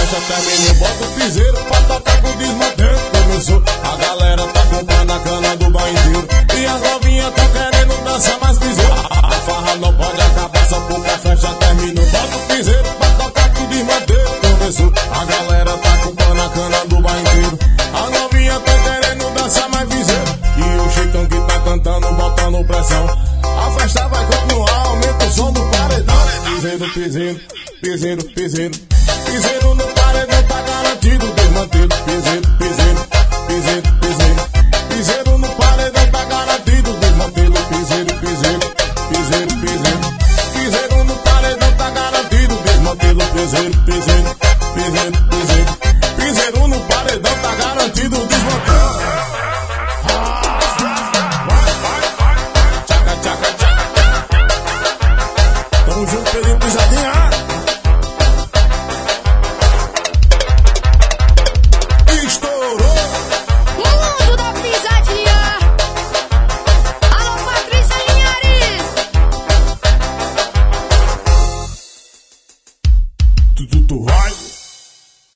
festa terminou, bota o piseiro pra tocar com o desmantelo. Começou, a galera tá comprando a cana do bairro inteiro. E as novinhas tão querendo dançar mais piseiro. A farra não pode acabar só porque a festa terminou. Bota o piseiro pra tocar com o desmantelo. Começou, a galera tá comprando a cana do bairro inteiro. As novinhas tão querendo dançar mais piseiro. E o jeitão que tá cantando, botando pressão. A festa vai continuar, aumenta o som do paredão. Piseiro, piseiro, piseiro, piseiro. Piseiro no paredão tá garantido, desmantelo. Piseiro, piseiro, piseiro, piseiro. Piseiro no paredão tá garantido, desmantelo. Piseiro, piseiro, piseiro, piseiro. Piseiro no paredão tá garantido, desmantelo. Piseiro, piseiro, piseiro, piseiro. Piseiro no paredão tá garantido, desmantelo.